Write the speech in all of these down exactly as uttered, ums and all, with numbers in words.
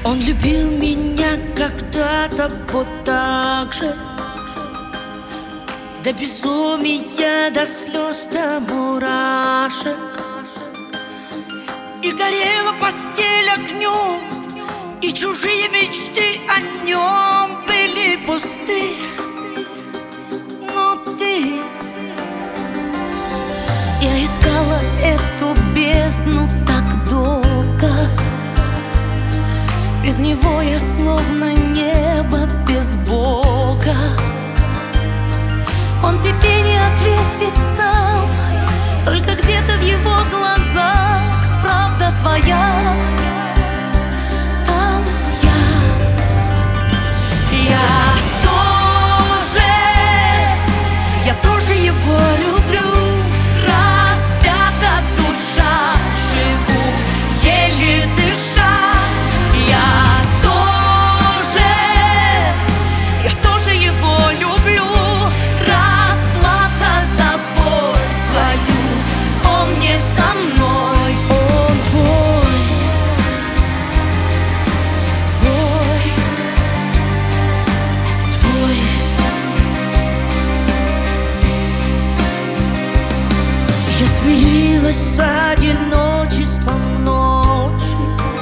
Он любил меня когда-то вот так же, до безумия, до слез, до мурашек. И горела постель огнем, и чужие мечты о нем были пусты. Но ты... Я искала эту бездну так долго. Без него я словно небо без Бога. Он тебе не ответит сам, только где-то в его глазах правда твоя. Там я. Я тоже, я тоже его люблю. Распята душа, живу, еле дыша. Я тоже, я тоже его люблю. Расплата за боль твою, он не со мной, он твой, твой, твой. Я смирилась с одиночеством ночи.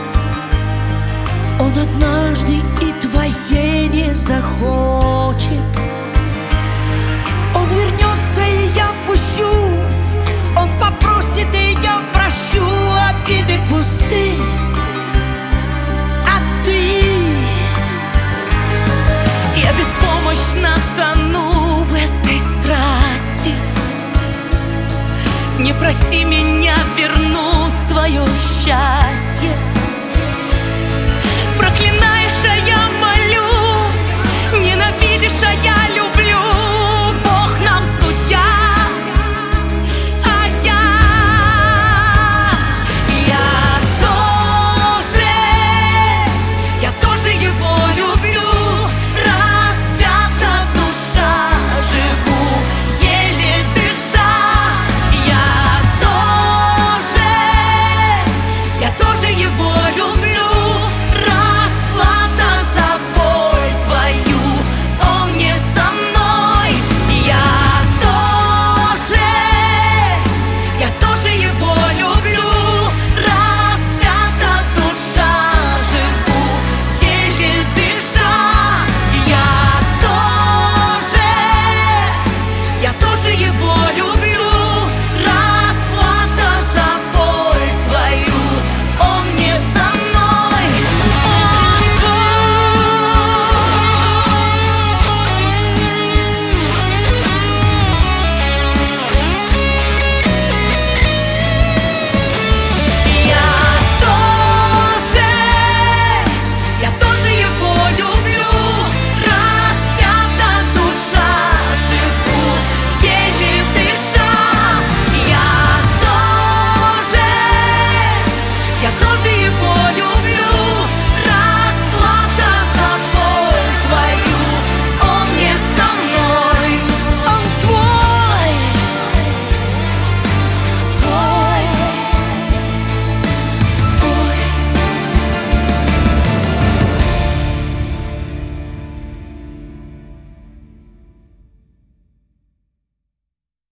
Он однажды и твоей не захочет. Он вернется, и я впущу. Он попросит, и я прощу. Обиды пусты, а ты... Я беспомощно тону в этой страсти. Не проси меня вернуть твое счастье.